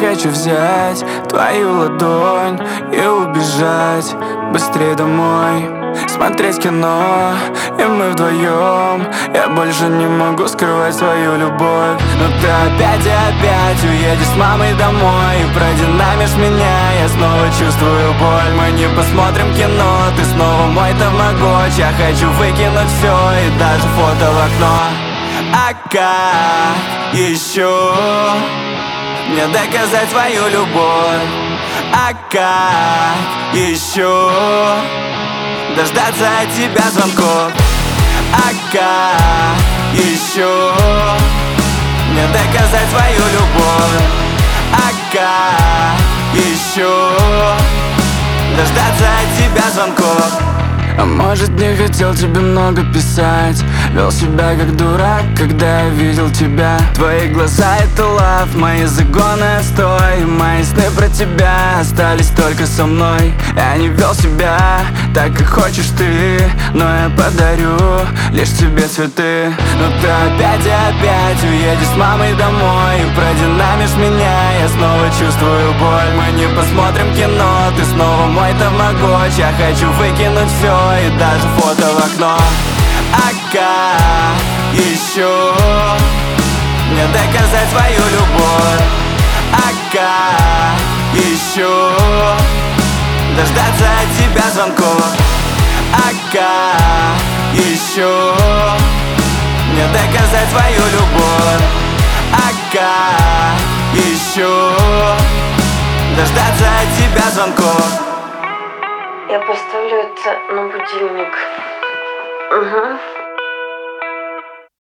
хочу взять твою ладонь и убежать быстрее домой, смотреть кино, и мы вдвоем. Я больше не могу скрывать свою любовь. Но ты опять и опять уедешь с мамой домой и продинамишь меня, я снова чувствую боль. Мы не посмотрим кино, ты снова мой тамагочи. Я хочу выкинуть все и даже фото в окно. А как еще мне доказать свою любовь? А как еще дождаться от тебя звонков? А как еще мне доказать свою любовь? А как еще дождаться от тебя звонков? А может, не хотел тебе много писать, вел себя как дурак, когда я видел тебя. Твои глаза — это лав, мои загоны — отстой. Мои сны про тебя остались только со мной. Я не вел себя так, как хочешь ты, но я подарю лишь тебе цветы. Но ты опять и опять уедешь с мамой домой и продинамишь меня, я снова чувствую боль. Мы не посмотрим кино, ты снова мой тамагочи. Я хочу выкинуть все и даже фото в окно. А как еще мне доказать свою любовь? А как еще дождаться от тебя звонков? А как еще мне доказать свою любовь? А как еще дождаться от тебя звонков? Я поставлю это на будильник. Угу.